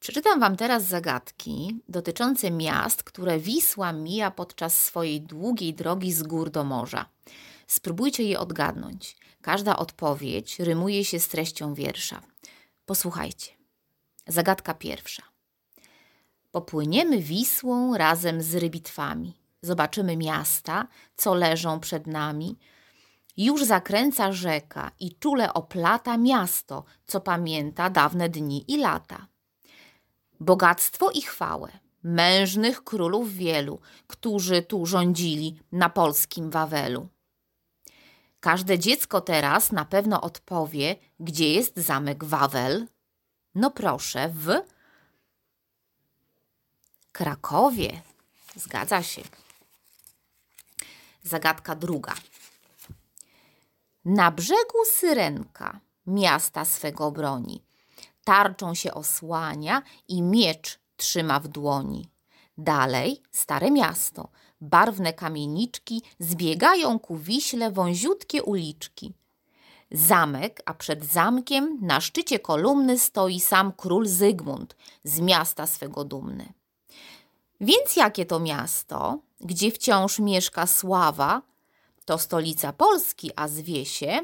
Przeczytam Wam teraz zagadki dotyczące miast, które Wisła mija podczas swojej długiej drogi z gór do morza. Spróbujcie je odgadnąć. Każda odpowiedź rymuje się z treścią wiersza. Posłuchajcie. Zagadka pierwsza. Popłyniemy Wisłą razem z rybitwami. Zobaczymy miasta, co leżą przed nami. Już zakręca rzeka i czule oplata miasto, co pamięta dawne dni i lata. Bogactwo i chwałę, mężnych królów wielu, którzy tu rządzili na polskim Wawelu. Każde dziecko teraz na pewno odpowie, gdzie jest zamek Wawel. No proszę, w Krakowie. Zgadza się. Zagadka druga. Na brzegu Syrenka miasta swego broni. Tarczą się osłania i miecz trzyma w dłoni. Dalej stare miasto, barwne kamieniczki zbiegają ku Wiśle wąziutkie uliczki. Zamek, a przed zamkiem na szczycie kolumny stoi sam król Zygmunt, z miasta swego dumny. Więc jakie to miasto, gdzie wciąż mieszka sława, to stolica Polski, a zwie się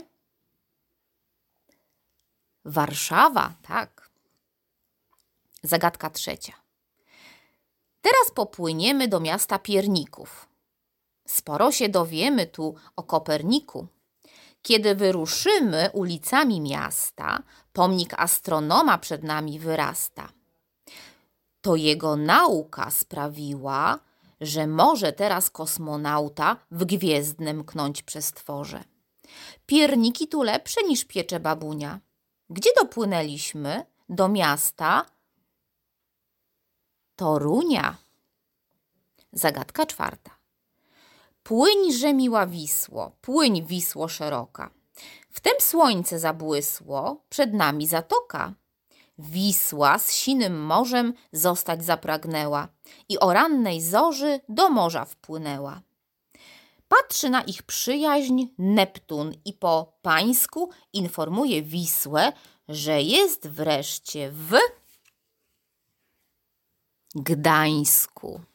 Warszawa, tak. Zagadka trzecia. Teraz popłyniemy do miasta Pierników. Sporo się dowiemy tu o Koperniku. Kiedy wyruszymy ulicami miasta, pomnik astronoma przed nami wyrasta. To jego nauka sprawiła, że może teraz kosmonauta w gwiezdnym mknąć przestworze. Pierniki tu lepsze niż piecze babunia. Gdzie dopłynęliśmy? Do miasta Torunia. Zagadka czwarta. Płyńże miła Wisło, płyń Wisło szeroka. Wtem słońce zabłysło, przed nami zatoka. Wisła z sinym morzem zostać zapragnęła i o rannej zorzy do morza wpłynęła. Patrzy na ich przyjaźń Neptun i po pańsku informuje Wisłę, że jest wreszcie w Gdańsku.